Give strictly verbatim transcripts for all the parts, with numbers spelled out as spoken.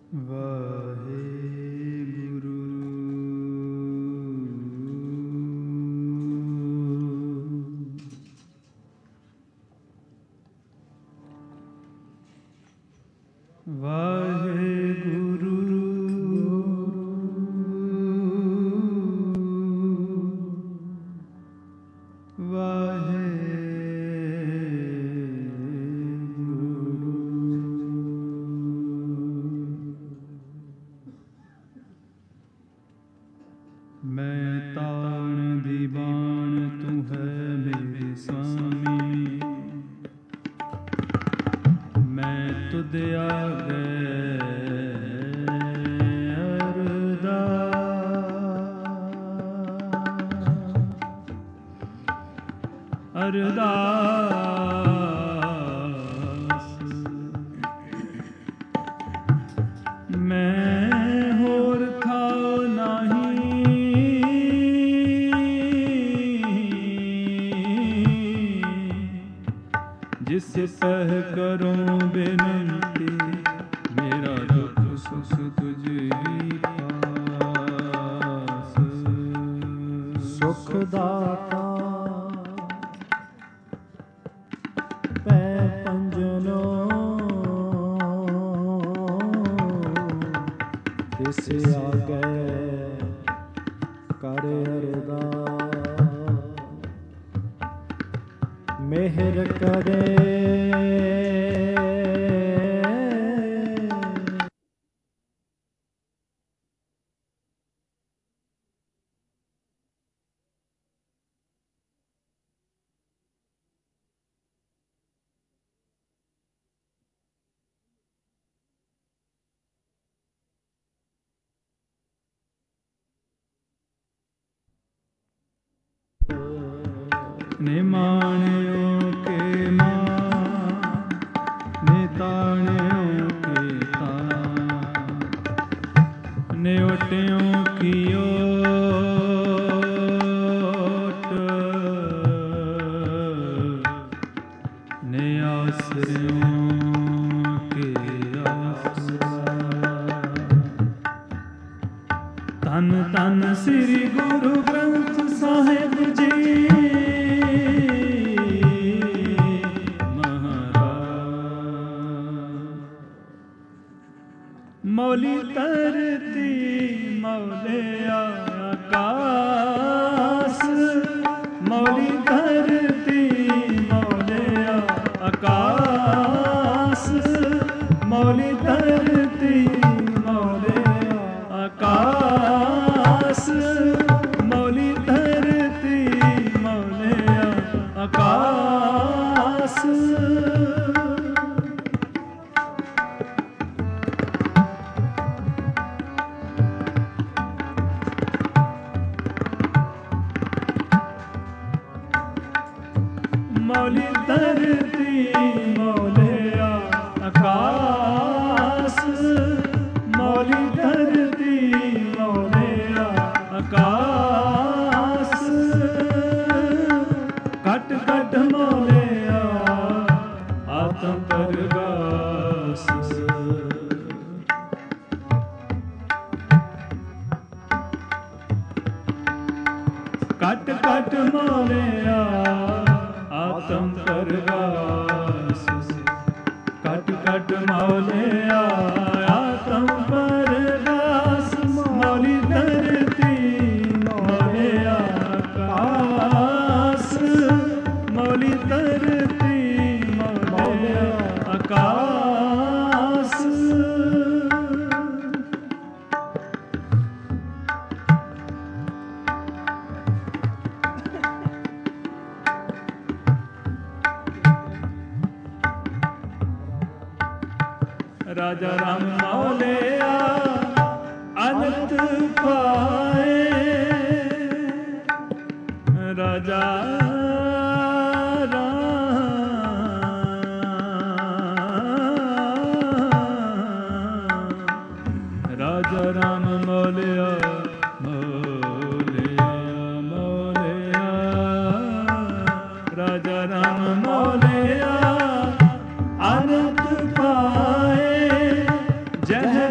ਜਹ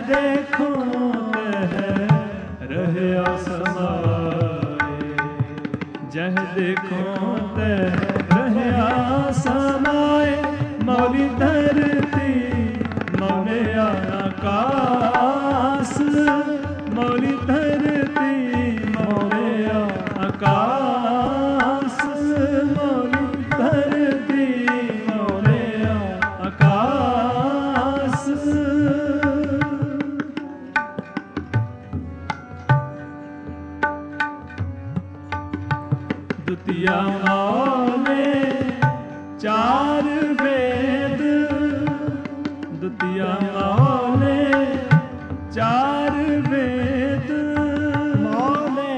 ਦੇਖੋ ਤਹ ਰਹਿਆ ਸਮਾਏ, ਜਹ ਦੇਖੋ ਤਹ ਰਹਿਆ ਸਮਾਏ। ਮੌਲੀ ਧਰਤੀ ਮੌਲੇ ਆਕਾਸ, ਮੌਲੀ ਧਰਤੀ ਮੌਲੇ ਆਕਾਸ, ਮੌਲੀ ਧਰਤੀ ਮੌਲੇ ਆਕਾਸ। ਦੁਤੀਆ ਮੌਲੇ ਚਾਰ ਵੇਦ, ਦੁਤੀਆ ਮੌਲੇ ਚਾਰ ਵੇਦ। ਮੌਲੇ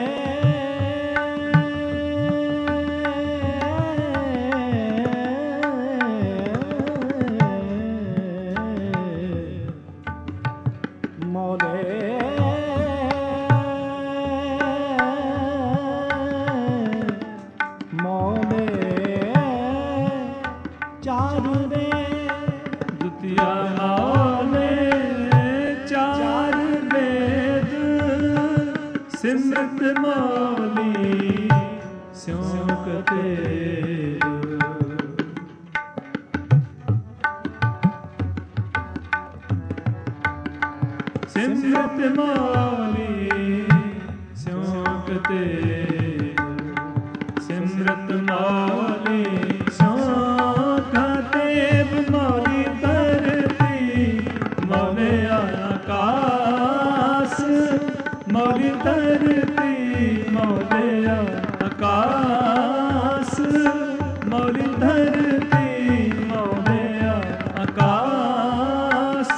ਮੌਲੇ ਮੌਲੇ ਚਾਰ ਵੇਦ। ਦੁਤੀਆ ਮੌਲੇ ਚਾਰ ਵੇਦ, ਸਿਮਰਤ ਮੌਲੀ ਸਿਉਂਕ ਤੇਜ। ਸਿਮਰਤ ਮੌਲੀ ਸਿਉਂਕ ਤੇਜ, ਸਿਮਰਤ ਮੌਲੀ ਸਿਉਂਕ ਤੇਜ। ਮੌਲੀ ਧਰਤੀ ਮੌਲੇ ਆਕਾਸ, ਮੌਲੀ ਧਰਤੀ ਮੌਲੇ ਆਕਾਸ, ਮੌਲੀ ਧਰਤੀ ਮੌਲੇ ਆਕਾਸ।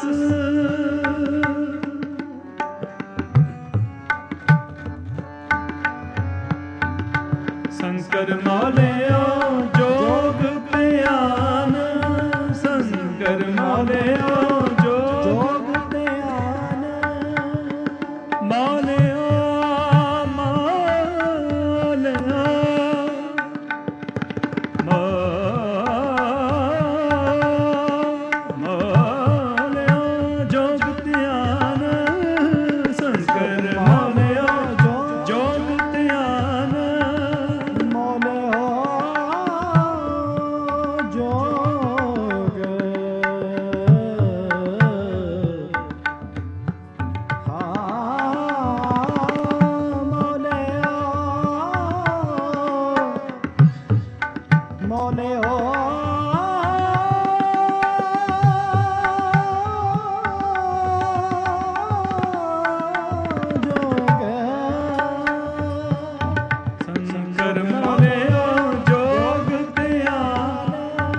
ਸ਼ੰਕਰ ਮੌਲਿਓ ਜੋਗ ਧਿਆਨ, ਸ਼ੰਕਰ ਮੌਲਿਓ ਜੋਗ ਧਿਆਨ। ਮੌਲਿਓ ਮੌਲਿਓ ਮੌਲਿਓ ਜੋਗ ਧਿਆਨ, ਸ਼ੰਕਰ ਮੌਲਿਓ ਜੋਗ ਧਿਆਨ। ਮੌਲਿਓ ਜੋਗ ਹਾਂ ਮੌਲਿਓ ਮੌਲਿਓ ਸ਼ੰਕਰ ਮੌਲਿਓ ਜੋਗ ਧਿਆਨ।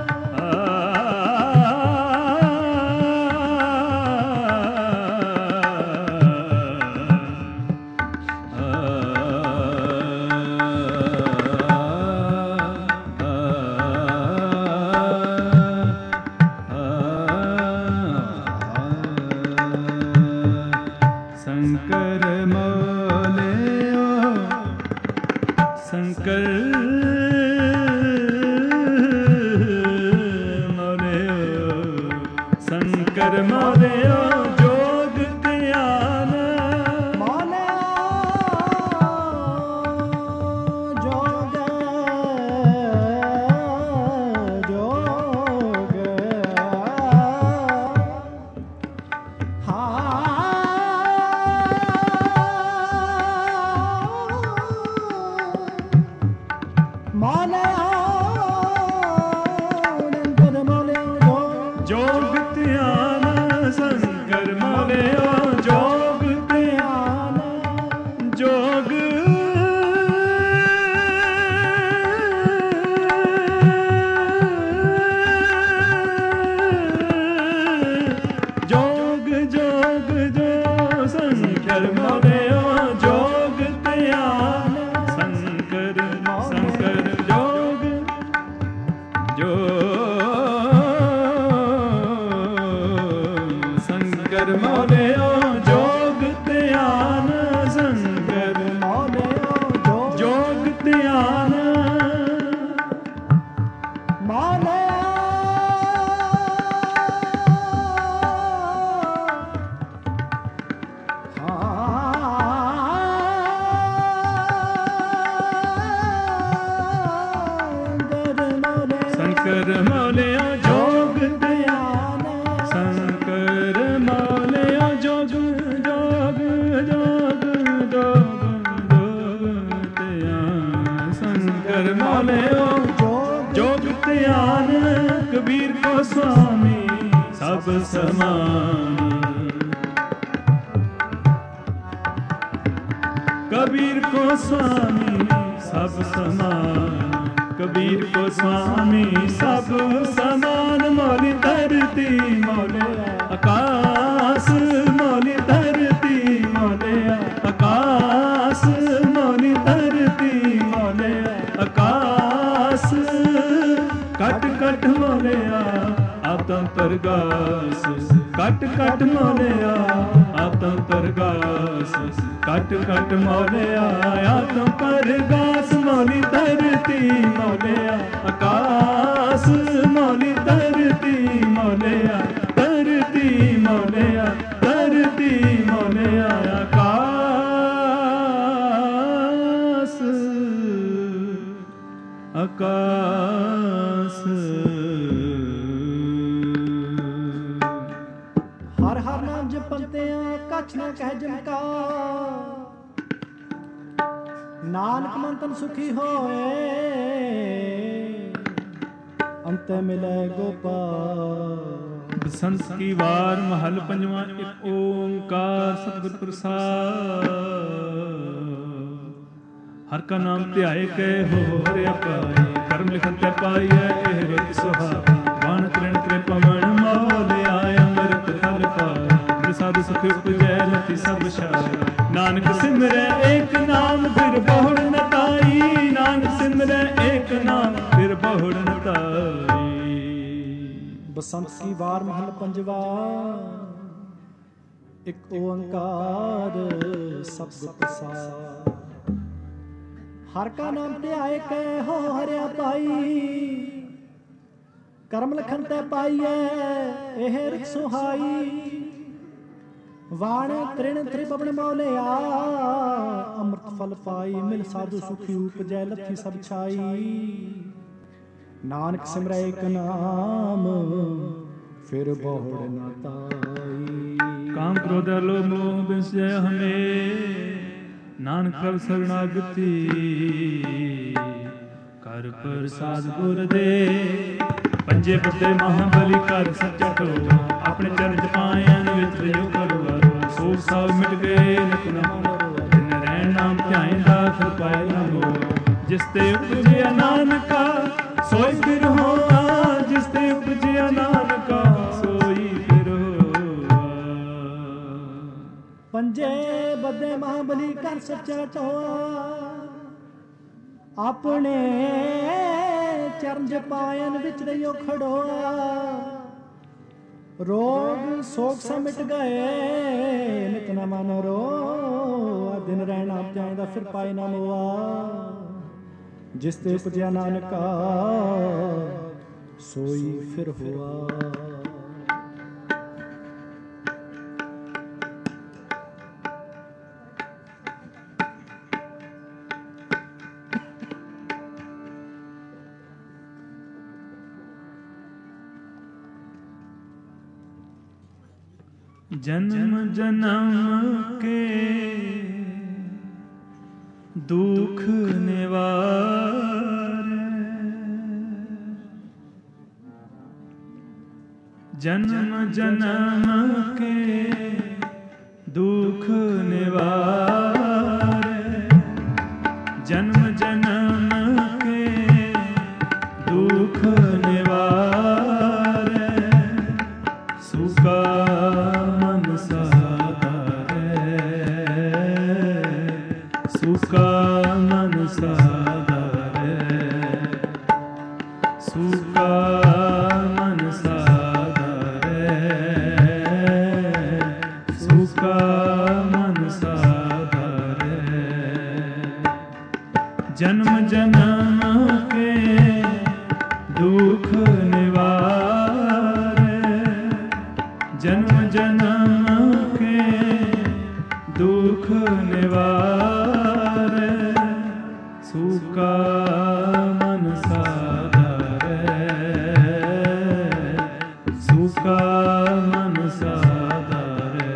ਸ਼ੰਕਰ ਮੌਲਿਓ ਸ਼ੰਕਰ ਮੌਲਿਓ ਸ਼ੰਕਰ ਮੌਲਿਓ ਜੋਗ ਧਿਆਨ। ਮੌਲਿਓ ਜੋਗ ਜੋਗ ਹਾਂ ਜੋਗ ਧਿਆਨ। ਸ਼ੰਕਰ ਮੌਲਿਓ ਜੋਗ ਧਿਆਨ, ਜੋਗ ਜੋਗ ਜੋਗ ਜੋ ਸ਼ੰਕਰ ਮੌਲਿਓ ਜੋਗ ਧਿਆਨ। ਸ਼ੰਕਰ ਸ਼ੰਕਰ ਜੋਗ ਜੋ ਸ਼ੰਕਰ ਮੌਲਿਓ ਜੋਗ ਧਿਆਨ। ਸ਼ੰਕਰ ਮੌਲਿਓ ਜੋਗ ਧਿਆਨ। ਮੌਲਿਓ ਸਮਾਨ। कबीर को स्वामी सब समान, कबीर को स्वामी सब समान। मौली धरती मौले आकाश, मौली धरती मौले आकाश, मौली धरती मौले आकाश। कट कट मौलिया आतम प्रगास, कट कट मौलिया आतम प्रगास, कट कट मौलिया आतम प्रगास। मौली धरती मौलिया आकाश, मौली धरती मौलिया, धरती मौलिया, धरती मौलिया आकाश, आकाश। हर हर नाम जपते कछ न कह जिनका, नानक मंतन सुखी होए अंत मिले गोपाल। बसंत की वार महल पंजवा। एक ओंकार सतगुर प्रसाद। हर का नाम ध्याए के हो हरिया पाई, कर्म लिखन ते पाइए एह रुत सुहाई। वाण तृण त्रे पवन मोल आय, अमृत फल पाए साधु सुख उपजै लति सब छाय। नानक सिमरै एक नाम फिर बहुड़ न ताई, नानक सिमरै एक नाम फिर बहुड़ न ताई। बसंत की वार महल पंजवा, एक ओंकार सतगुर प्रसाद। हर का नाम ध्याए के हो हरिया पाई, करम लखन ते पाइए एह रित सुहाई। वाण तृण त्रिभुवन मौलिया अमृत फल पाई। मिल साधु सुखी उपजै लथी सब छाई। नानक सिमरै एक नाम फिर बहुड़ न ताई। काम क्रोध लोभ मोह बिसरै हमें, नानक प्रभ शरणागति। कर प्रसाद गुर दे पंजे पत्ते महाबली कर सच्चा टो। अपने चरण पायन विच जो करो, सोच सब मिट गए नित नमो। जिन रैन नाम ध्याइंदा फिर पाए न मोह। जिस ते उपजिया नानका सोई फिर होआ, जिस ते उपजिया नानका सोई फिर होआ। पंजे बदे महाबली कर सच्चा टोआ। अपने चरण पायन विच रहियो खड़ोआ। रोग सोग से मिट गए नित न मन रो। दिन रहना जाएगा फिर पाए ना मोआ। जिस ते उपजया नानका सोई फिर हुआ। जन्म जन्म के दुख निवार। जन्म जन्म के दुख निवार। जन्म जन्म के दुख निवार। सुखा सुका मन साधारे। सुका मन साधारे। सुका मन साधारे। जन्म जन्म के दुख निवार। जन्म जन्म के दुख निवार। सुका मन साधारे। सुका मन साधारे।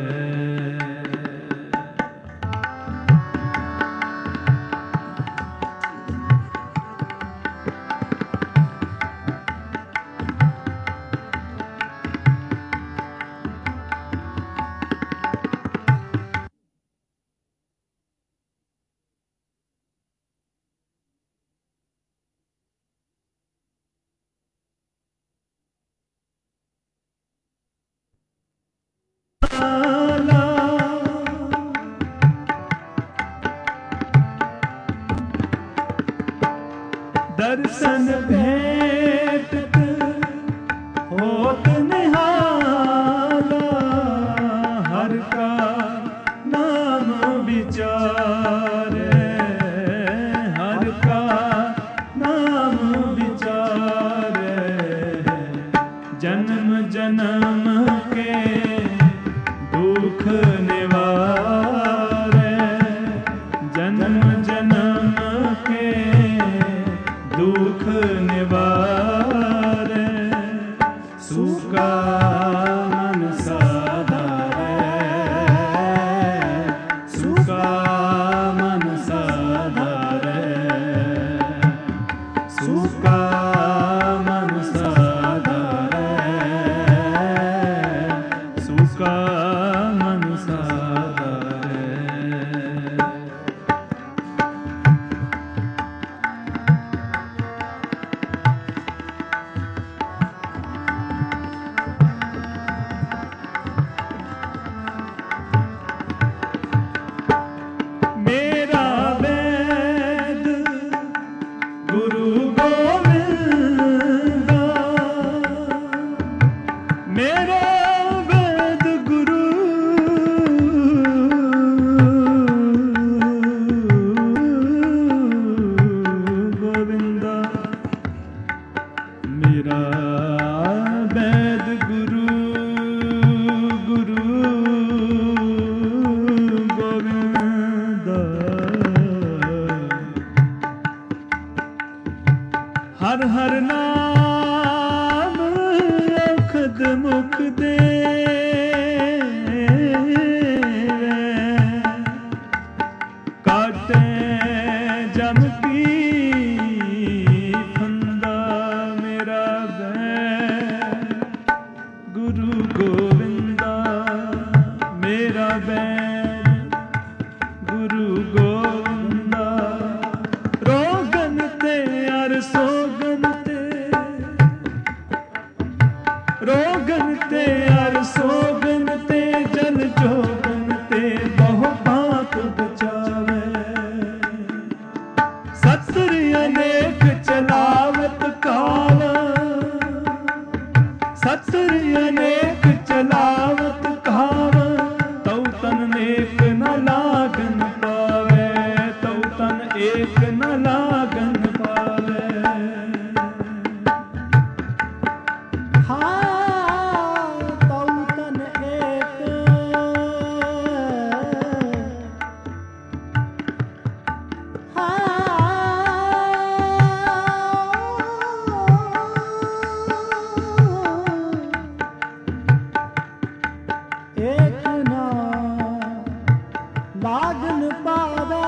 ਲਾਜਨ ਪਾਵੇ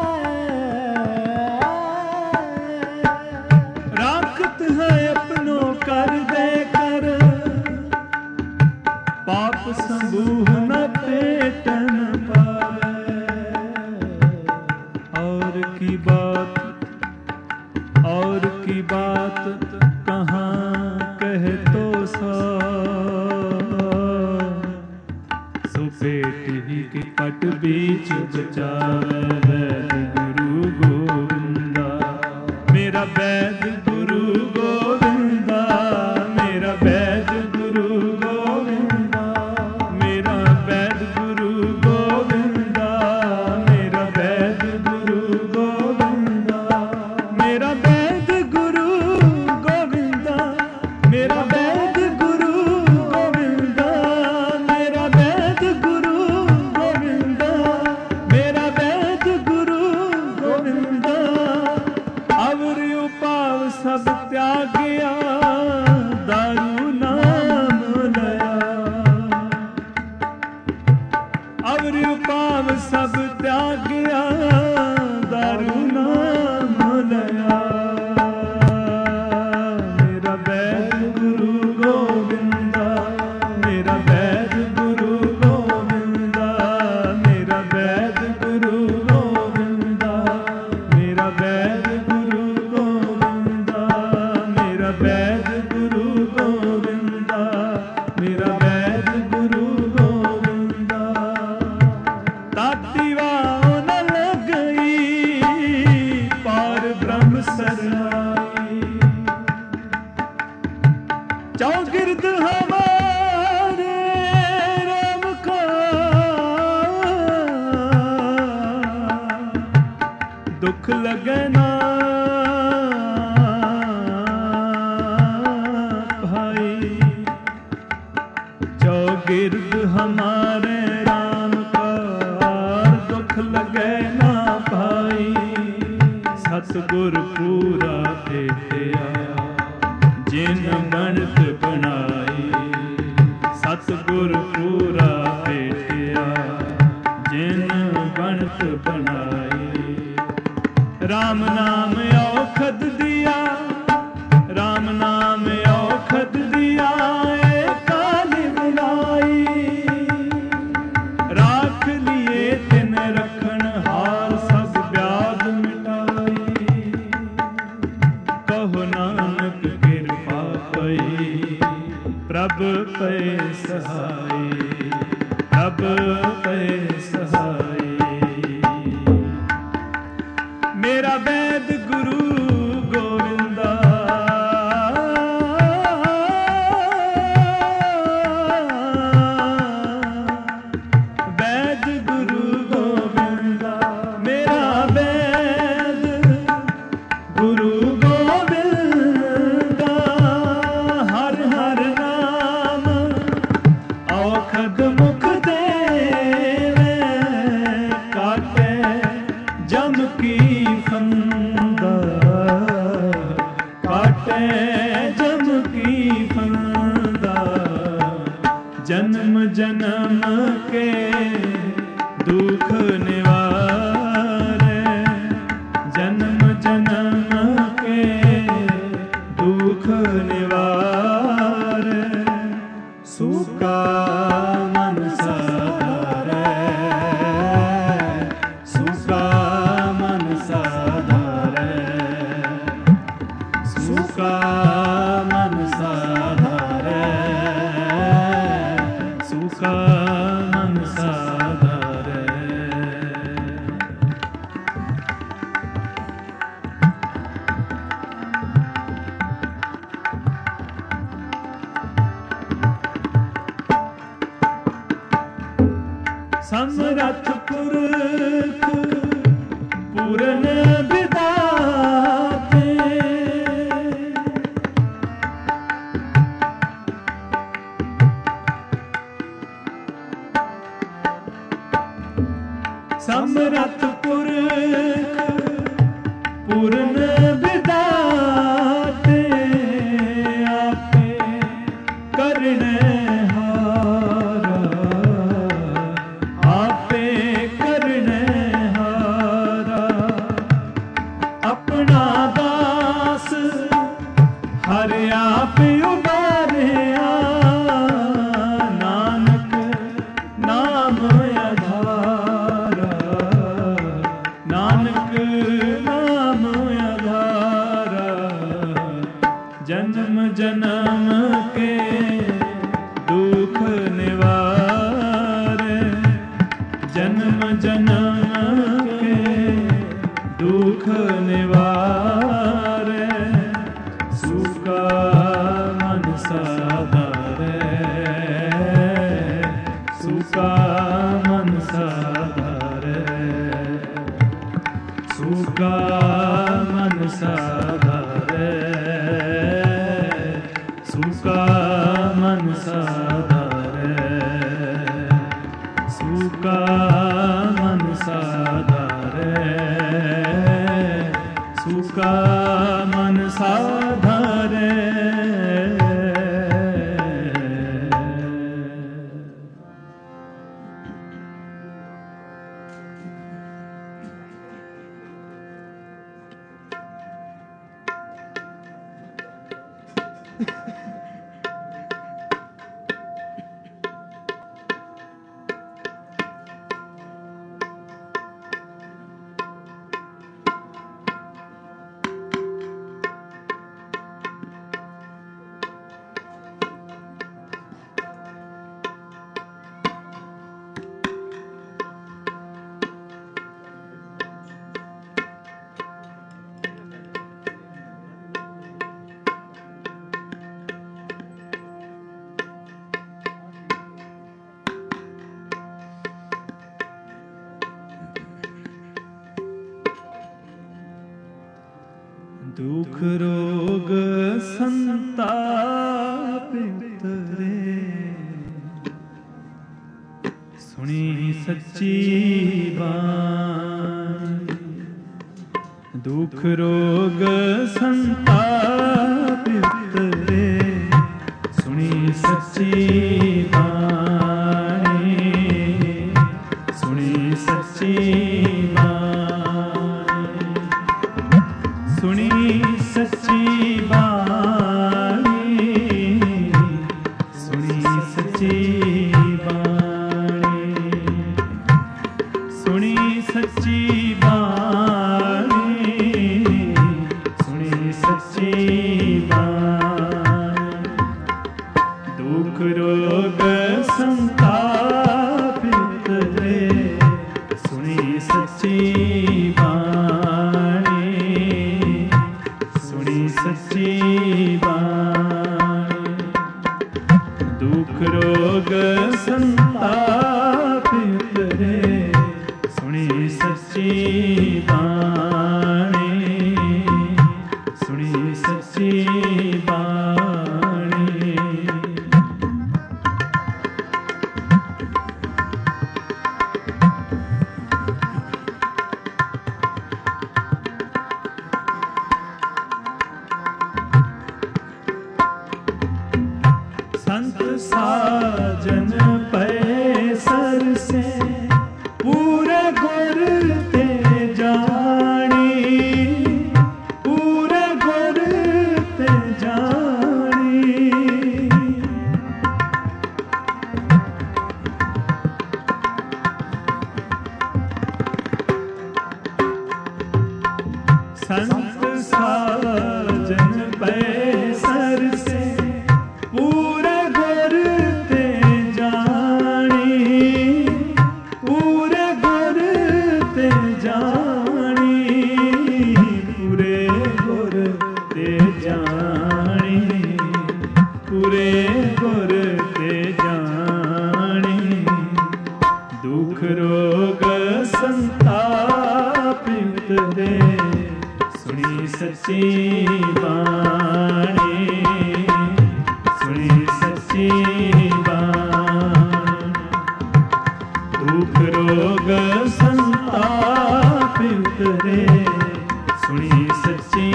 ਰਾਖਤ ਹੈ ਆਪਣੋ ਕਰ ਦੇ ਕਰ ਪਾਪ ਸੰਬੂਹ ਨ पेटन पावे और की बात और की बात कहाँ कह तो सा सो पेट ही के पट बीच बचावे वैद गुरु गोविंदा मेरा वैद गुरु गोविंदा मेरा वैद गुरु गोविंदा मेरा वैद गुरु गोविंदा मेरा वैद गुरु गोविंदा मेरा वैद गुरु गोविंदा मेरा वैद गुरु गोविंदा मेरा वैद गुरु गोविंदा मेरा वैद गुरु गोविंदा अवर उपाव सब त्यागिया दारू नाम लया अवर उपाव सब त्यागिया दारू नाम लया मेरा वैद गुरु गोविंदा मेरा वैद गुरु गोविंदा मेरा वैद गुरु गोविंदा मेरा वैद गुरु गोविंदा मेरा वैद गुरु गोविंदा मेरा वैद गुरु गोविंदा ताती वाह न लग गई पार ब्रह्म सरनाई चौगिर्द हमारे राम का दुख लगे ना भाई चौगिर्द हमारे राम का दुख लगे ना भाई सतगुर पूरा भेटिया जिन बनत बनाई सतगुर पूरा भेटिया जिन बनत बनाई राम नाम औखद दिया राम नाम औखद दिया ए काली बुलाई राख लिए तिन रखन हार सब व्याध मिटाई कहो नानक कृपा पई प्रभ पे सहाय प्रभ पे सहाय मेरा वैद गुरु गोविंदा वैद गुरु गोविंदा मेरा वैद गुरु गोविंदा हर हर नाम औखद मुख देवे काटे जम की फंदा काटे जम की फंदा जन्म जन्म के दुख निवारे जन्म जन्म के दुख निवारे सुका मन साधारे सुका मन साधारे सुका मन साधारे सुका मन साधारे समरथ पुरख पूरन विदाते समरथ पुरख पूरन विदाते आपे करने हारा आपे करने जन्म के दुख निवारे, सूखा मन साधारे, सूखा मन साधारे, सूखा मन साधारे, सूखा मन साधारे, सूखा मन साधारे, सूखा मन साधारे। दुख रोग संताप उतरे, सुनी सच्ची बाणी। दुख रोग संताप उतरे, सुनी सच्ची बाणी, सुनी सच्ची बाणी, सुनी सच्ची बाणी, सुनी सच्ची बाणी, सुनी सच्ची बाणी, सुनी सच्ची बाणी। दुख रोग संताप उतरे, सुनी सच्ची बाणी, सच्ची बाणी। दुख रोग संताप उतरे, सुनी सच्ची बाणी, सुनी सच्ची बाणी। संत साजन पै सर से पूरे गुर ते जानी, पूरे गुर ते जानी। संत साजन पै सर से पूरे गुर ते जानी, पूरे गुर ते जानी, पूरे गुर ते जानी, पूरे गुर ते जानी। दुख रोग संताप उतरे, सुनी सच्ची बाणी, सुनी सच्ची बाणी। दुख रोग संताप उतरे, सुनी सच्ची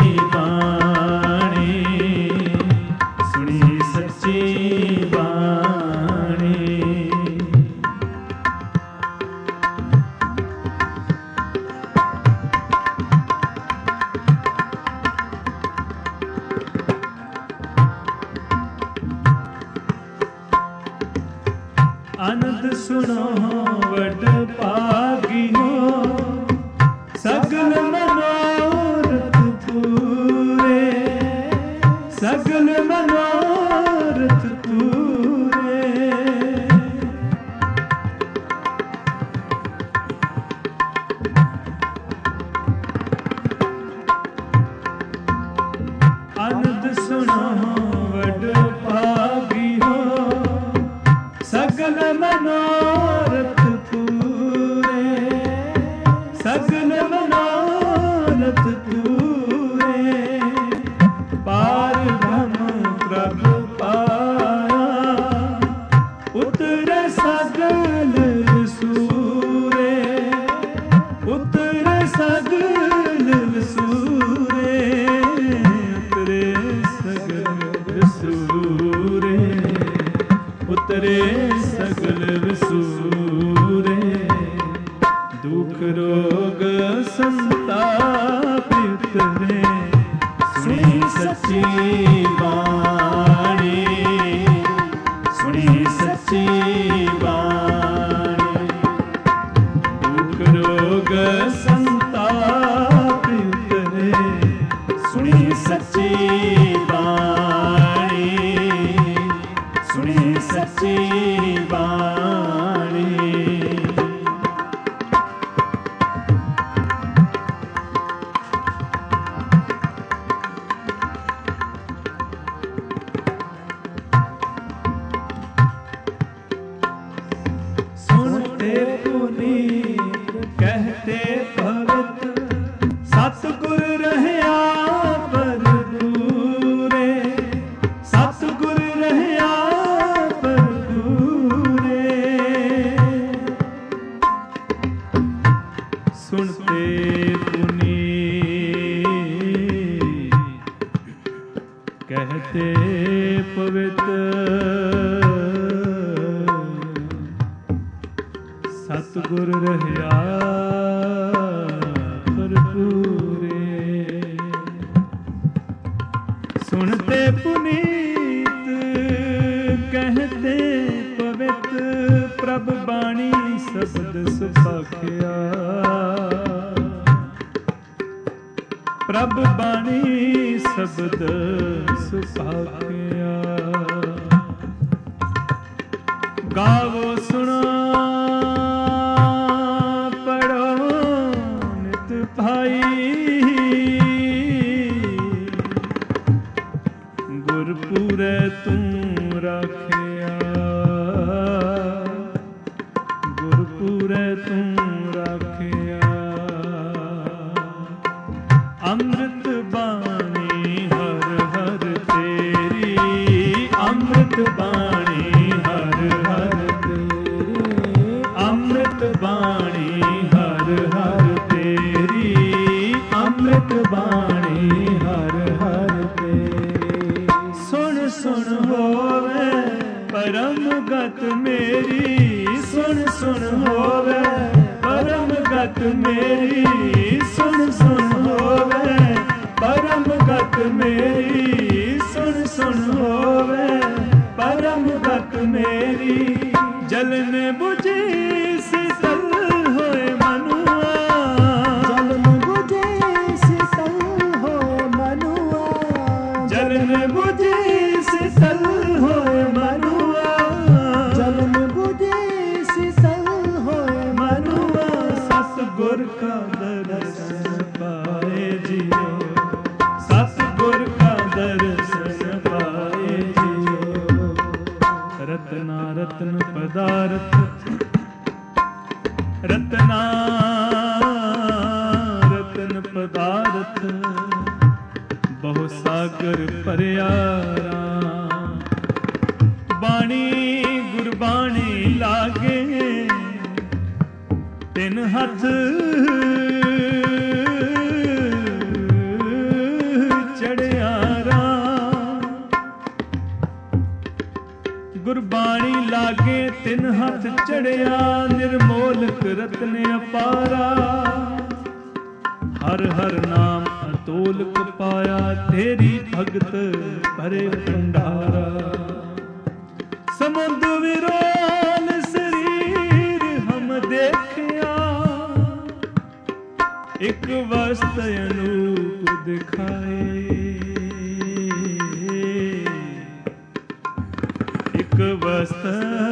बाणी, सुनी सच्ची बाणी। आनंद सुनो वड पागियो, सगल मनोरथ पूरे, सगल मनोरथ पूरे। कहते पुनीत कहते भगत सतगुर रहया परदूरे सतगुर रहया परदूरे सुनते पुनीत कहते पवित्र सतगुर रहया भरपूरे सुनते पुनीत कहते पवित्र प्रभ बाणी शब्द सुभाखिया प्रभ बाणी शब्द सुभाखिया गावो सुनो गुरपुरे तू राखिया गुरपुरे तू राखिया अमृत बाणी हर हर तेरी अमृत बाणी हर हर तेरी अमृत बाणी हर हर तेरी अमृत बाणी हर हर तेरी सुन सुन होवे परम गत मेरी सुन सुन होवे परम गत मेरी सुन सुन होवे परम गत मेरी सुन सुन होवे परम गत मेरी जलन बुझी शीतल होए मनुआ जलन बुझे शीतल होए मनुआ जलन बुझी शीतल होए मनुआ जलन बुझे शीतल होए मनुआ सतगुर का दर्शन पाए जियो सतगुर का दर्शन पाए जियो रत्ना रत्न पदार्थ रत्ना रत्न पदार्थ बहु सागर परियारा बाणी गुरबाणी लागे तिन हथ चढ़ियारा गुरबाणी लागे तिन हथ चढ़िया निर्मोलक रत्न अपारा हर हर नाम अतोलक पाया तेरी भगत भरे भंडारा समुद्र विरोल शरीर हम देखिया एक वस्त अनूप दिखाए एक वस्त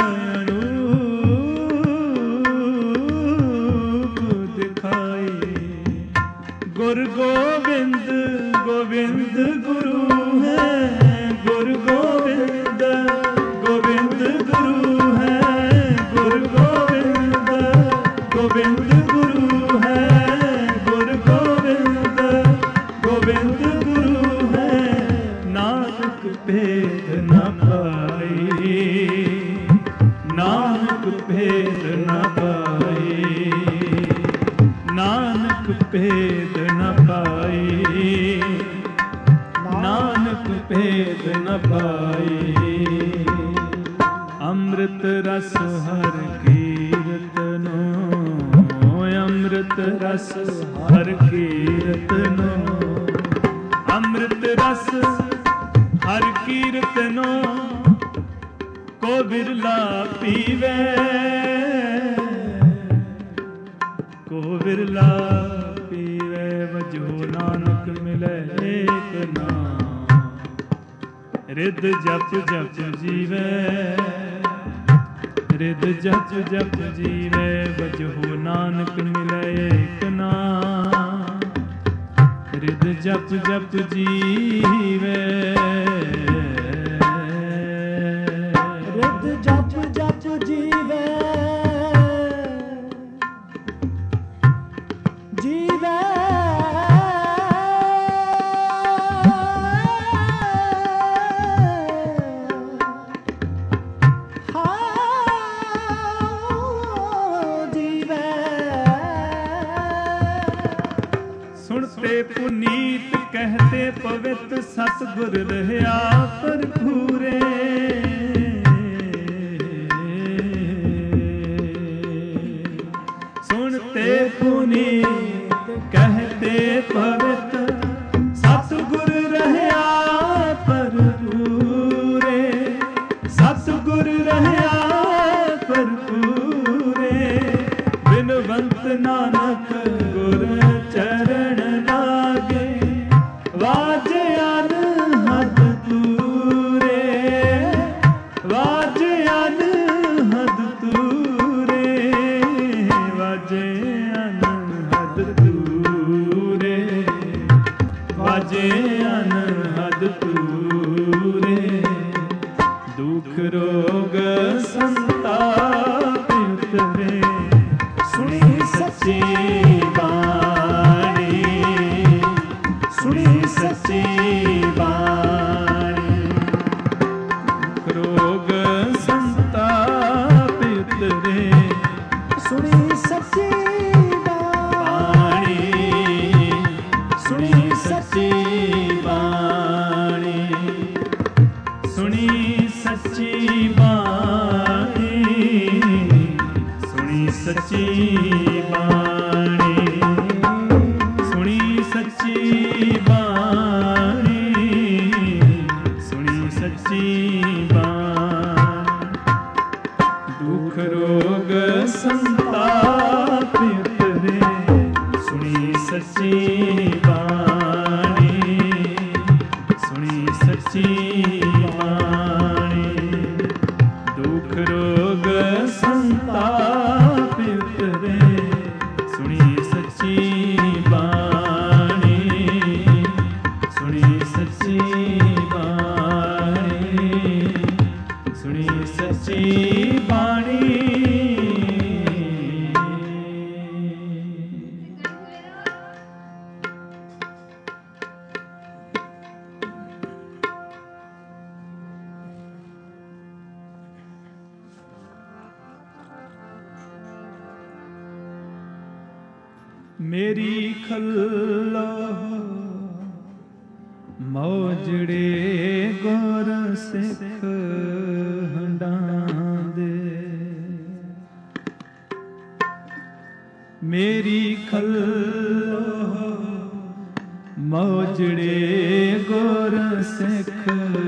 अनूप दिखाए गुरु गोविंद गोविंद गुरु है गुरु गोविंद गोविंद गुरु है गुरु गोविंद गोविंद गुरु है गुरु गोविंद गोविंद गुरु है नानक भेद न पाई नानक भेद न पाई नानक भेद न पाई नानक भेद न पाई अमृत रस हर कीर्तनो अमृत रस हर कीर्तनो अमृत रस हर कीर्तनो को बिरला पीवे को बिरला पीवे वजो नानक मिले एक नाम रिद जप जप जीवे रिद जप जप जीवे वजो नानक मिले एक नाम रिद जप जप जीवे रिद जप जप जीवे ਸੁਣਤੇ ਪੁਨੀਤ ਕਹਤੇ ਪਵਿੱਤ ਸਤਿਗੁਰ ਰਹਿਆ ਭਰਪੂਰੇ। ਸੁਣਤੇ ਪੁਨੀਤ ਕਹਤੇ ਪਵਿੱਤ ਸਤਿਗੁਰ ਰਹਿਆ ਭਰਪੂਰੇ। ਸਤਿਗੁਰ ਰਹਿਆ ਭਰਪੂਰੇ। ਬਿਨਵੰਤ ਨਾਨਕ ਗੁਰ ਚਰਨ ਲਾਗੇ ਵਾਜੇ ਅਨਹਦ ਤੂਰੇ। ਵਾਜੇ ਅਨਹਦ ਤੂਰੇ। ਵਾਜੇ ਅਨਹਦ ਤੂਰੇ। ਵਾਜੇ ਅਨਹਦ ਤੂਰੇ। ਦੁਖ ਰੋਗ ਸੰਤਾਪ ਉਤਰੇ ਸੁਣੀ ਸੱਚੀ ਬਾਣੀ। ਸੁਣੀ ਸੱਚੀ ਬਾਣੀ। ਦੁਖ ਰੋਗ ਸੰਤਾਪ ਉਤਰੇ ਸੁਣੀ ਸੱਚੀ ਬਾਣੀ। ਸੁਣੀ ਸੱਚੀ ਬਾਣੀ। ਸੁਣੀ ਸੱਚੀ ਬਾਣੀ। ਸੁਣੀ ਸੱਚੀ ਬਾਣੀ। ਸੁਣੀ ਸੱਚੀ ਬਾਣੀ। ਸੁਣੀ ਸੱਚੀ ਬਾਣੀ। ਦੁਖ ਰੋਗ ਸੰਤਾਪ ਉਤਰੇ ਸੁਣੀ ਸੱਚੀ ਬਾਣੀ। ਸੁਣੀ ਸੱਚੀ ਬਾਣੀ। ਦੁਖ ਰੋਗ ਸੰਤਾਪ ਉਤਰੇ ਸੁਣੀ ਸੱਚੀ ਬਾਣੀ। ਸੁਣੀ ਸੱਚੀ ਬਾਣੀ। ਸੁਣੀ ਸੱਚੀ ਬਾਣੀ। ਮੇਰੀ ਖੱਲੋ ਮੌਜੜੇ ਗੁਰ ਸਿੱਖ ਹੰਡਾਂਦੇ। ਮੇਰੀ ਖੱਲੋ ਮੌਜੜੇ ਗੁਰ ਸਿੱਖ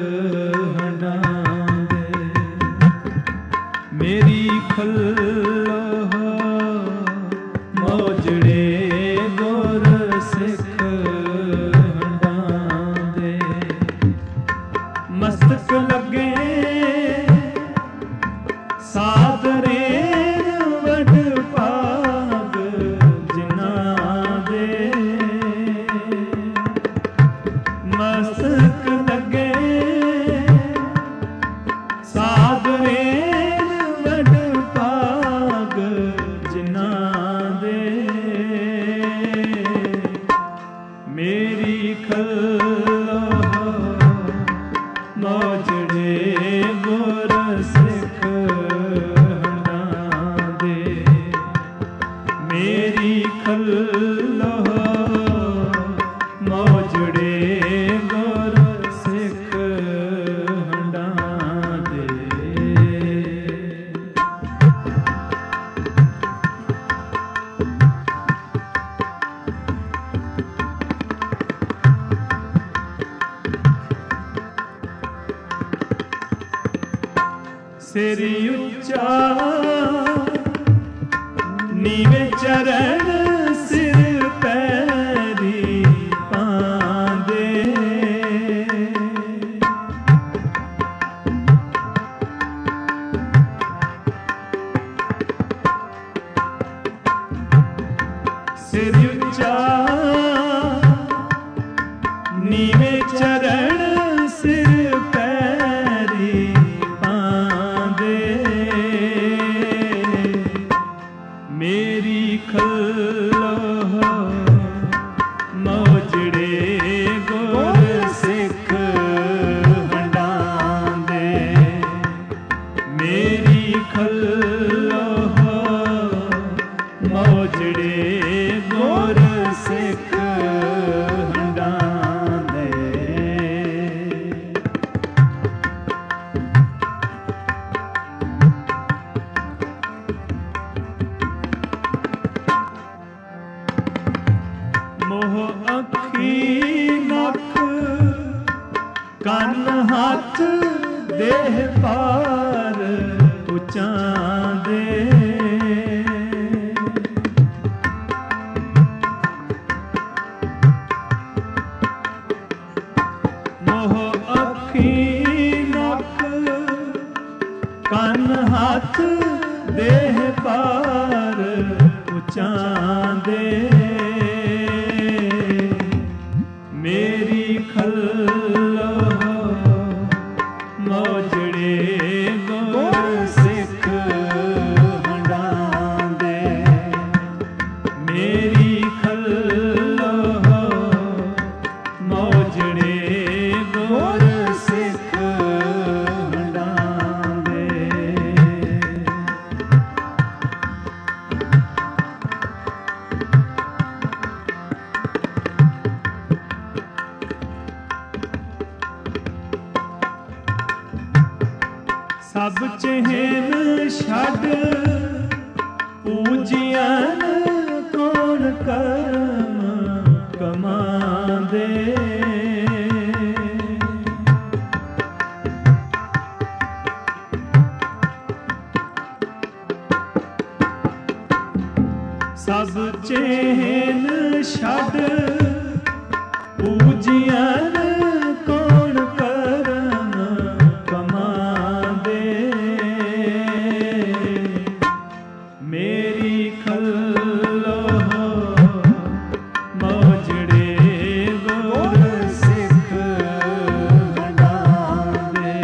ਹੰਡਾਂਦੇ। ਮੇਰੀ ਖੱਲੋ ਮੌਜੜੇ ਗੁਰ ਸਿੱਖ ਹੰਡਾਂਦੇ। ਮਸਤਕ ਲੱਗੇ ਸਾਦਰੇ ਵਡ ਭਾਗ ਜਿਨ੍ਹਾਂ ਦੇ। ਮਸਤਕ ਲੱਗੇ ਸਾਦਰੇ ਵਡ ਭਾਗ ਜਿਨ੍ਹਾਂ ਦੇ। ਮੇਰੀ ਖੱਲੋ ਮੌਜੜੇ ਗੁਰ ਸਿੱਖ ਹੰਡਾਂਦੇ। ਮੇਰੀ ਖੱਲੋ ਮੌਜੜੇ ਗੁਰ ਸਿੱਖ ਹੰਡਾਂਦੇ। ਸਿਰ ਉੱਚਾ ਨੀਵੇਂ ਚਰਨ ਸਿਰ ਪੈਰੀ ਪਾਂਦੇ। ਸਿਰ ਉੱਚਾ ਨੀਵੇਂ ਚਰਨ ਸਿਰ ਪੈਰੀ ਮੇਰੀ ਖੱਲੋ ਮੌਜੜੇ ਗੁਰ ਸਿੱਖ ਹੰਡਾਂਦੇ। ਮੇਰੀ ਖੱਲੋ ਮੌਜੜੇ ਗੁਰ ਸਿੱਖ ਮੋਹ ਅੱਖੀ ਨੱਕ ਕੰਨ ਹੱਥ ਦੇਹ ਪਾਰ ਉਚਾਂ ਦੇ ਮੋਹ ਅੱਖੀ ਨੱਕ ਕੰਨ ਹੱਥ ਦੇਹ ਪਾਰ ਉਚਾਂ ਦੇ ਮੇਰੀ ਖੱਲੋ ਮੋਜੜੇ ਗੁਰ ਸਿੱਖ ਹੰਡਾਂਦੇ ਮੇਰੀ ਖੱਲੋ ਮੋਜੜੇ ਗੁਰ ਸਿੱਖ ਹੰਡਾਂਦੇ ਸਭ ਚਿਹਨ ਛੱਡ ਪੂਜੀਆਂ ਕੌਣ ਕਰਮ ਕਮਾਂਦੇ ਸਭ ਚਿਹਨ ਛੱਡ ਪੂਜੀਆਂ ਕੌਣ ਕਰਮ ਕਮਾਂਦੇ ਮੇਰੀ ਖੱਲੋ ਮੋਜੜੇ ਗੁਰ ਸਿੱਖ ਹੰਡਾਂਦੇ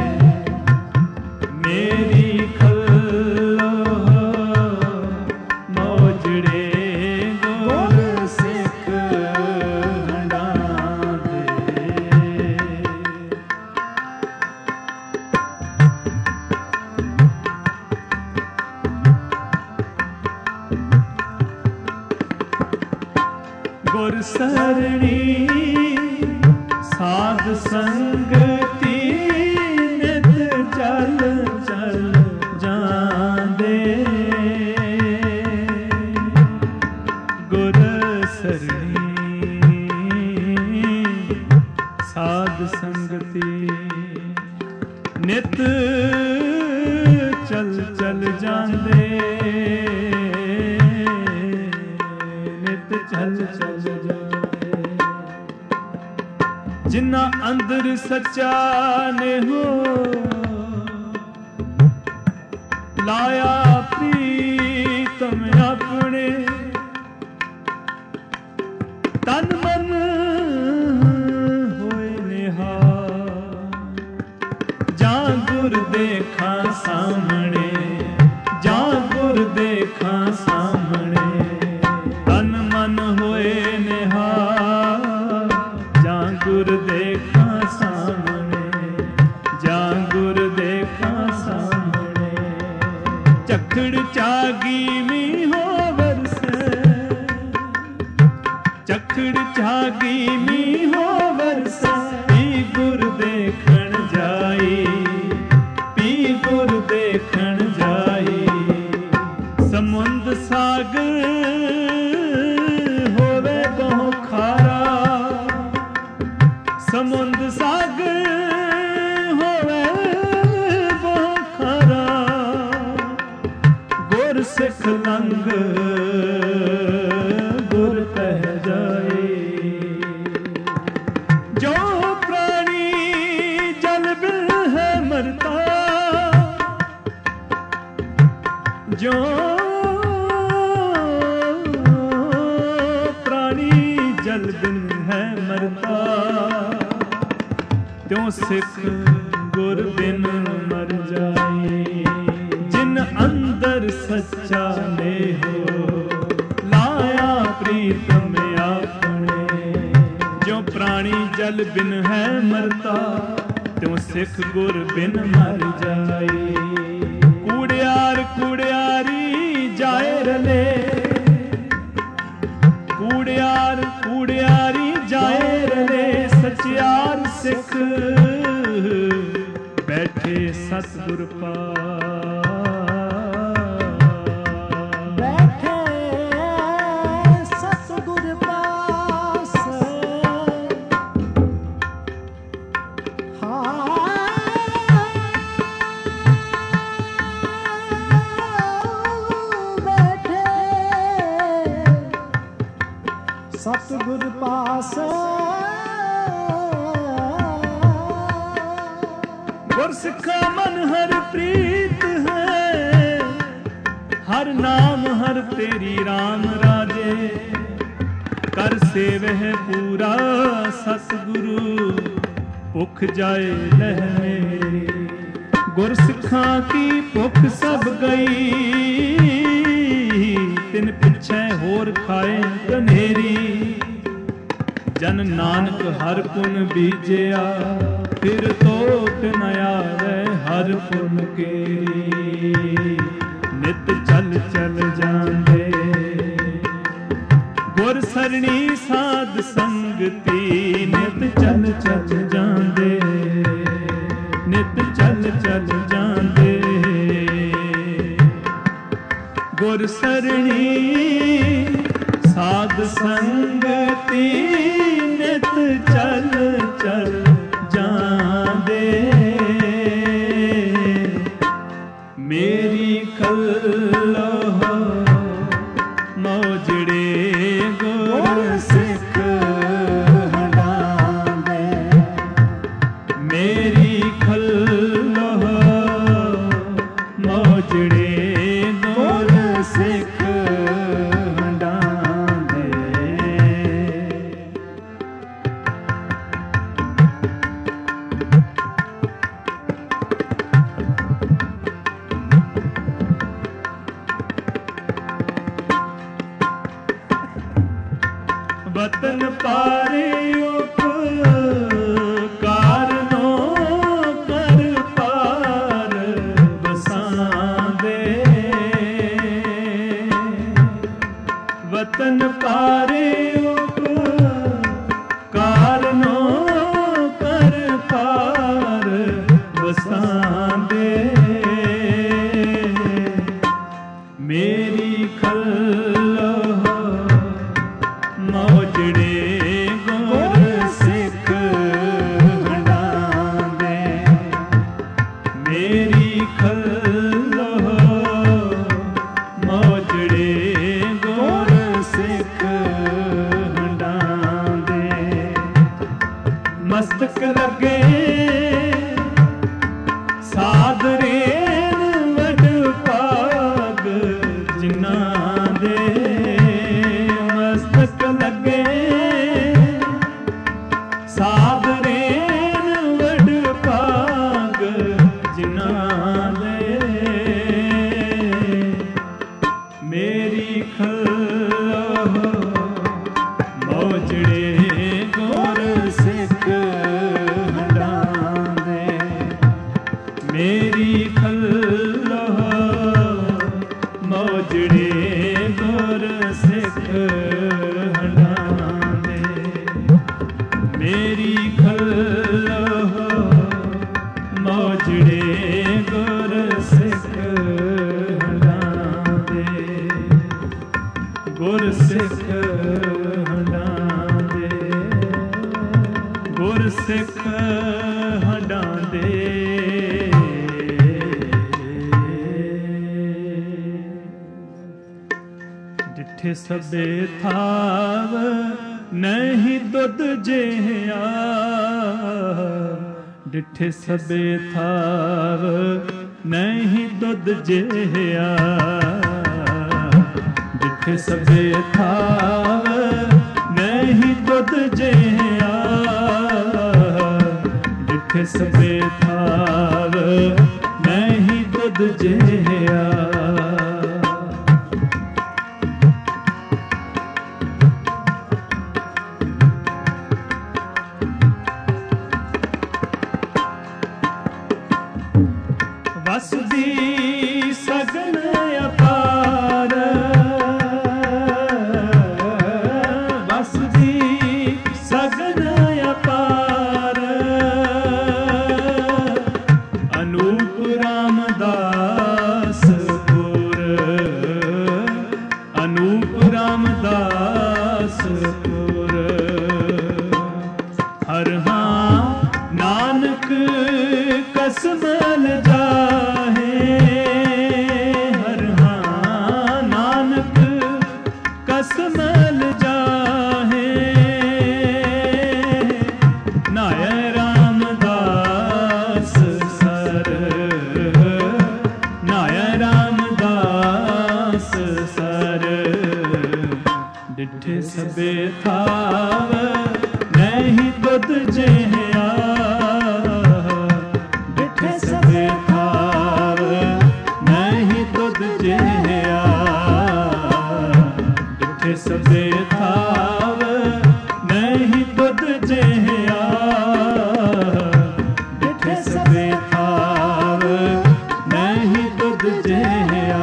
ਮੇਰੀ ਖੱਲੋ ਮੋਜੜੇ ਗੁਰ ਸਿੱਖ ਹੰਡਾਂਦੇ ਗੁਰ ਸਰਣੀ ਸਾਧ ਸੰਗਤੀ ਨਿਤ ਚਲ ਚਲ ਜਾਂਦੇ ਗੁਰ ਸਰਣੀ ਸਾਧ ਸੰਗਤੀ ਨਿਤ ਚਲ ਚਲ ਜਾਂਦੇ ਨਿਤ ਚਲ ਚਲ ਜਾਂਦੇ ਜਿਨ੍ਹਾਂ ਅੰਦਰ ਸੱਚਾ ਨੇ ਹੋ ਲਾਇਆ ਪ੍ਰੀਤਮ ਆਪਣੇ ਤਨ ਮਨ ਹੋਏ ਨਿਹਾਲ ਜਾਂ ਗੁਰ ਦੇਖਾਂ ਸਾਹਮਣੇ ਜਾਂ ਗੁਰ ਦੇਖਾਂ ਸਾਹਮਣੇ ਤਨ ਮਨ ਹੋਏ ਨਿਹਾਲ ਜਾਂ ਗੁਰ ਦੇਖਾਂ ਸਾਹਮਣੇ ਜਾਂ ਗੁਰ ਦੇਖਾਂ ਸਾਹਮਣੇ ਝਖੜ ਚਾਗੀ ਮੀ ਹੋ ਵਰਸੇ ਝਖੜ ਚਾਗੀ ਮੀ ਹੋ ਵਰਸੇ ਪੀ ਗੁਰ ਦੇਖਣ ਜਾਈ ਪੀ ਗੁਰ ਦੇਖਣ ਜਾਈ ਸਮੁੰਦ ਸਾਗਰ ਹੋਵੇ ਬਹੁ ਖਾਰਾ ਸਮੁੰਦ ਸਾਗਰ ਹੋਵੇ ਬਹੁ ਖਾਰਾ ਗੁਰ ਸਿੱਖ ਲੰਘ ਗੁਰ ਕਹਿ ਜਾਏ ਜੋ ਪ੍ਰਾਣੀ ਜਲ ਬਿਲ ਹੈ ਮਰਤਾ ਜੋ ਪ੍ਰਾਣੀ ਜਲ ਬਿਨ ਹੈ ਮਰਤਾ ਤਿਉ ਸਿੱਖ ਗੁਰ ਬਿਨ ਮਰ ਜਾਏ ਜਿਨ ਅੰਦਰ ਸੱਚਾ ਨੇ ਹੋ ਲਾਇਆ ਪ੍ਰੀਤਮ ਆਪਣੇ ਜੋ ਪ੍ਰਾਣੀ ਜਲ ਬਿਨ ਹੈ ਮਰਤਾ ਤਿਉ ਸਿੱਖ ਗੁਰ ਬਿਨ ਮਰ ਜਾਏ ਕੂੜਿਆਰ ਕੂੜਿਆਰੀ ਜਾਏ ਰਲੇ ਕੂੜਿਆਰ ਕੂੜਿਆਰੀ ਜਾਏ ਰਲੇ ਸਚਿਆਰ ਸਿੱਖ ਬੈਠੇ ਸਤਿਗੁਰ ਪਾਸ ਬੈਠੇ ਸਤਿਗੁਰ ਪਾਸ ਸਤਿਗੁਰ ਪਾਸ ਗੁਰ ਸਿੱਖਾ ਮਨ ਹਰ ਪ੍ਰੀਤ ਹੈ, ਹਰ ਨਾਮ ਹਰ ਤੇਰੀ ਰਾਮ ਰਾਜੇ। ਕਰ ਸੇਵਹਿ ਪੂਰਾ ਸਤਿਗੁਰੂ, ਭੁਖ ਜਾਏ ਲਹਿ ਮੇਰੀ। ਗੁਰ ਸਿੱਖਾਂ ਕੀ ਭੁਖ ਸਭ ਗਈ, ਤਿਨ ਪਿੱਛੇ ਹੋਰ ਖਾਏ ਕਨੇਰੀ। ਜਨ ਨਾਨਕ ਹਰ ਪੁਨ ਬੀਜਿਆ, ਫਿਰ ਤੋਟ ਨ ਆਵੇ ਹਰ ਪੁਨ ਕੇਰੀ। ਨਿਤ ਚਲ ਚਲ ਜਾਂਦੇ ਗੁਰ ਸਰਣੀ ਸਾਧ ਸੰਗਤੀ, ਨਿਤ ਚਲ ਚਲ ਜਾਂਦੇ ਨਿਤ ਚਲ ਚਲ ਜਾਂਦੇ ਗੁਰ ਸਰਣੀ ਸਾਧ ਸੰਗਤੀ, ਨਿਤ ਚਲ ਚਲ ਜਾਂਦੇ। ਮੇਰੀ ਖਲੋਹ ਮੋਜੜੇ ਗੁਰ ਸਿੱਖ ਹੰਡਾਂਦੇ। ਮੇਰੀ ਖਲੋਹ ਮੋਜੜੇ ਗੁਰ ਸਿੱਖ ਹੰਡਾਂਦੇ। ਵਤਨ ਪਾਰੇ ਉਪਕਾਰਨੋ ਕਰ ਪਾਰ ਬਸਾਂਦੇ। ਵਤਨ ਪਾਰੇ ਉਪਕਾਰਨੋ ਕਰ ਪਾਰ ਬਸਾਂਦੇ। ਮੇਰੀ ਖਲੋਹ ਮੋਜੜੇ ਗੁਰ ਸਿੱਖ ਹੰਡਾਂਦੇ। ਮੇਰੀ ਖਲੋਹ ਮੋਜੜੇ ਗੁਰ ਸਿੱਖ ਹੰਡਾਂਦੇ। ਮਸਤਕ ਲੱਗੇ ਸਾਧ ਰੇਨ ਵਡ ਭਾਗ ਜਿਨ੍ਹਾਂ ਦੇ। ਮਸਤਕ ਲੱਗੇ ਸਾਧ ਰੇਨ ਵਡ ਭਾਗ ਜਿਨ੍ਹਾਂ ਦੇ। ਮੇਰੀ ਖਲੋਹ ਮੋਜੜੇ ਗੁਰ ਸਿੱਖ ਹੰਡਾਂਦੇ। ਮੇਰੀ ਖਲੋਹ ਮੋਜੜੇ ਗੁਰ ਸਿੱਖ ਹੰਡਾਂਦੇ। ਮੇਰੀ ਖਲੋਹ ਮੋਜੜੇ ਗੁਰ ਸਿੱਖ ਹੰਡਾਂਦੇ। ਗੁਰ ਸਿੱਖ ਹੰਡਾਂਦੇ। ਗੁਰ ਸਿੱਖ ਹੰਡਾਂਦੇ। ਡਿਠੇ ਸਭੇ ਥਾਵ ਨਹੀਂ ਦੁੱਧ ਜਿਹਾ। ਡਿਠੇ ਸਭੇ ਥਾਵ ਨਹੀਂ ਦੁੱਧ ਜਿਹਾ। ਡਿਠੇ ਸਭੇ ਥਾਵ ਨਹੀਂ ਦੁੱਧ ਜਿਹਾ। ਡਿਠੇ ਸਭੇ ਥਾਵ ਨਹੀਂ ਦੁੱਧ ਜਿਹਾ। ਵਸਦੀ ਸਗਨ ਅਪਾਰ। ਵਸਦੀ ਸਗਨ ਅਪਾਰ। ਅਨੂਪ ਰਾਮਦਾਸ ਡਿਠੇ ਸਭੇ ਥਾਵ ਨਹੀਂ ਤੁਧ ਜਿਹਾ ਡਿਠੇ ਸਭੇ ਥਾਵ ਨਹੀਂ ਤੁਧ ਜਿਹਾ ਡਿਠੇ ਸਭੇ ਥਾਵ ਨਹੀਂ ਤੁਧ ਜਿਹਾ ਡਿਠੇ ਸਭੇ ਥਾਵ ਨਹੀਂ ਤੁਧ ਜਿਹਾ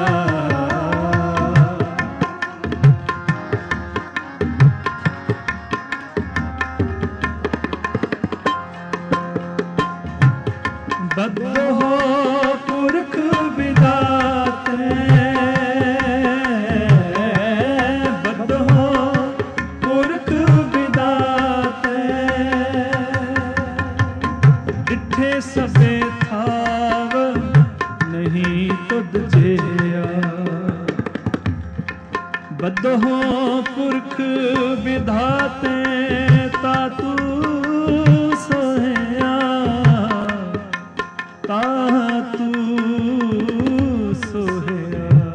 ਬੱਧੋ ਪੁਰਖ ਵਿਦਾਤੇ ਬੱਧੋ ਪੁਰਖ ਵਿਦਾਤੇ ਡਿਠੇ ਸਭੇ ਥਾਵ ਨਹੀਂ ਤੁਧ ਜਿਹਾ ਬੱਧੋ ਪੁਰਖ ਵਿਧਾਤੇ ਤਾ ਤੂੰ ਸੋਹਿਆ ਤਾ ਤੂੰ ਸੋਹਿਆ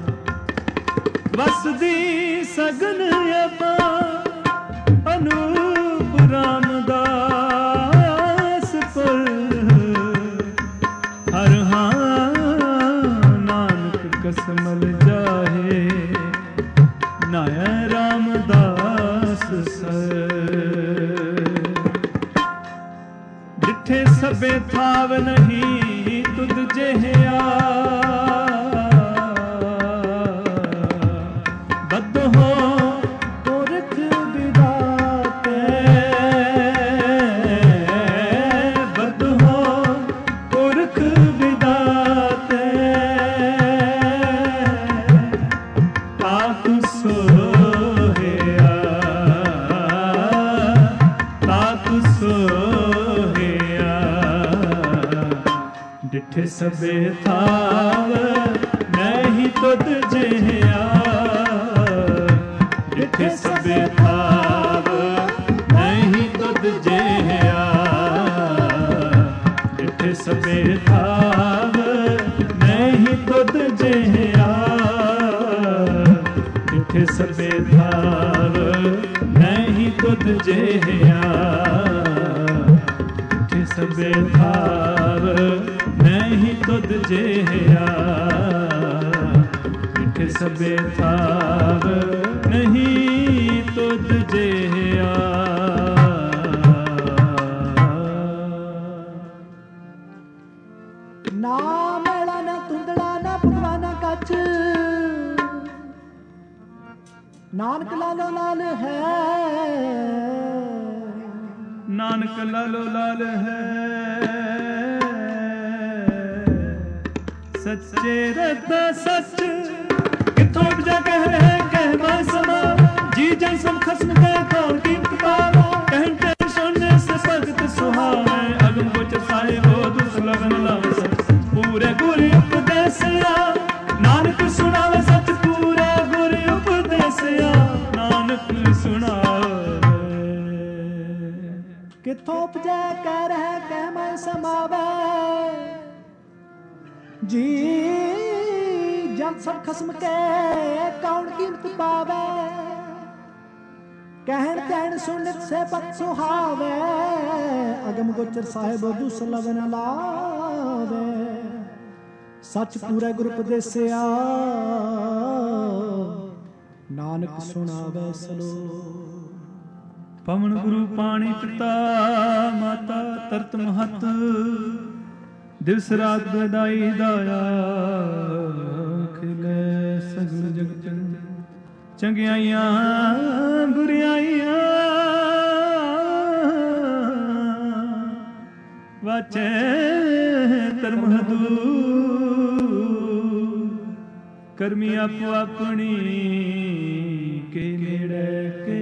ਵਸਦੀ ਸਗਨ ਅਪਾ ਅਨੂਪ ਰਾਮਦਾਸ ਪਰ ਹਰ ਹਾਂ ਨਾਨਕ ਕਸਮਲ ਜਾਹੇ ਨਾਇ ਰਾਮਦਾਸ ਸਰ ਡਿਠੇ ਸਭੇ ਥਾਵ ਨਹੀਂ ਤੁਧ ਜਿਹਾ ਬੱਧੋ ਪੁਰਖ ਵਿਦਾਤੇ ਬੱਧੋ ਪੁਰਖ ਵਿਦਾਤੇ ਤਾ ਤੂੰ ਸੋਹਿਆ ਤਾ ਤੂੰ ਸੋਹਿਆ ਡਿਠੇ ਸਭੇ ਥਾਵ ਨਹੀਂ ਤੁਧ ਜਿਹਾ ਡਿਠੇ ਸਭੇ ਥਾਵ ਨਹੀਂ ਤੁਧ ਜਿਹਾ ਡਿਠੇ ਸਭੇ ਥਾਵ ਨਹੀਂ ਤੁਧ ਜਿਹਾ ਡਿਠੇ ਸਭੇ ਥਾਵ ਨਹੀਂ ਤੁਧ ਜਿਹਾ ਡਿਠੇ ਸਭੇ ਥਾਵ ਨਹੀਂ ਤੁਧ ਜਿਹਾ ਡਿਠੇ ਸਭੇ ਥਾਵ ਨਹੀਂ ਤੁਧ ਜਿਹਾ ਨਾ ਮੈਲਾ ਨਾ ਤੁੰਦੜਾ ਨਾ ਪੁਤਰਾ ਨਾ ਕੱਚ ਨਾਨਕ ਲਾਲੋ ਲਾਲ ਹੈ ਨਾਨਕ ਲਾਲੋ ਲਾਲ ਹੈ ਸੱਚੇ ਰਤਾ ਸੱਚ ਕਿਥੋਂ ਉਪਜਾ ਕਹਿ ਰਹਿ ਕਹਿ ਮੈਂ ਸਮਾ ਜੀ ਜਨ ਸਮ ਖਸਮ ਕਹਿ ਕੌਣ ਕੀਮਤ ਪਾਵਾ ਕਹਿਣ ਤੇ ਸੁਣਨੇ ਸੇ ਭਗਤ ਸੁਹਾਵੇ ਅਗਮ ਗੋਚਰ ਸਾਹਿਬੋ ਦੁਸ ਲਗਨ ਲਾਵੇ ਸਚ ਪੂਰੇ ਗੁਰ ਉਪਦੇਸਿਆ ਨਾਨਕ ਸੁਣਾਵੇ ਸਚ ਪੂਰੇ ਗੁਰ ਉਪਦੇਸਿਆ ਨਾਨਕ ਸੁਣਾਵੇ ਕਿਥੋਂ ਉਪਜੈ ਕਹਿ ਰਹਿ ਕਹਿ ਮੈਂ ਸਮਾਵੇ ਜੀ ਜਨ ਸਭ ਖਸਮ ਕੇ ਕੌਣ ਕੀਮਤ ਪਾਵੇ ਕਹਿਣ ਕਹਿਣ ਸੁਣਤ ਸੇ ਪਤ ਸੁਹਾਵੇ ਅਗਮ ਗੋਚਰ ਸਾਹਿਬ ਦੁਸ ਲਗਨ ਲਾਵੇ ਸਚ ਪੂਰੇ ਗੁਰ ਉਪਦੇਸਿਆ ਨਾਨਕ ਸੁਣਾਵੇ ਸਲੋ ਪਵਨ ਗੁਰੂ ਪਾਣੀ ਪਿਤਾ ਮਾਤਾ ਤਰਤ ਮਹਤ ਦਿਵਸ ਰਾਤ ਬਦਾਈ ਦਾਇਆ ਖਿਲੇ ਸਗਲ ਜਗਤ ਚੰਗਿਆਈਆਂ ਬੁਰਿਆਈਆਂ ਵਾਚੇ ਧਰਮ ਹਦੂ ਕਰਮੀ ਆਪੋ ਆਪਣੀ ਕੇ ਨੇੜੇ ਕੇ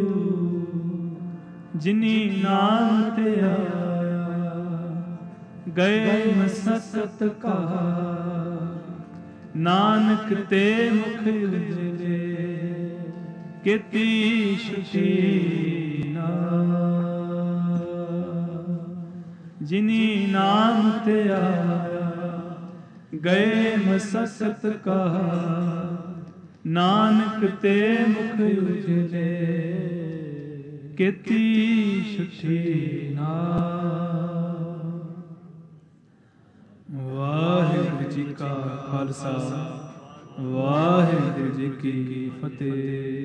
ਦੂ ਜਿਨੀ ਨਾਮ ਤੇ ਆਇਆ ਗਏ ਮਸਕਤ ਕਹਾ ਨਾਨਕ ਤੇ ਮੁਖ ਉਜਲੇ ਕੀਤੀ ਸ਼ੁਚੀ ਨਾ ਜਿਨੀ ਨਾਮ ਤੇ ਆਇਆ ਗਏ ਮਸਕਤ ਕਹਾ ਨਾਨਕ ਤੇ ਮੁਖ ਉਜਲੇ ਕੀਤੀ ਛੁੱਟੀ ਨਾਮ। ਵਾਹਿਗੁਰੂ ਜੀ ਕਾ ਖਾਲਸਾ ਵਾਹਿਗੁਰੂ ਜੀ ਕੀ ਫਤਿਹ।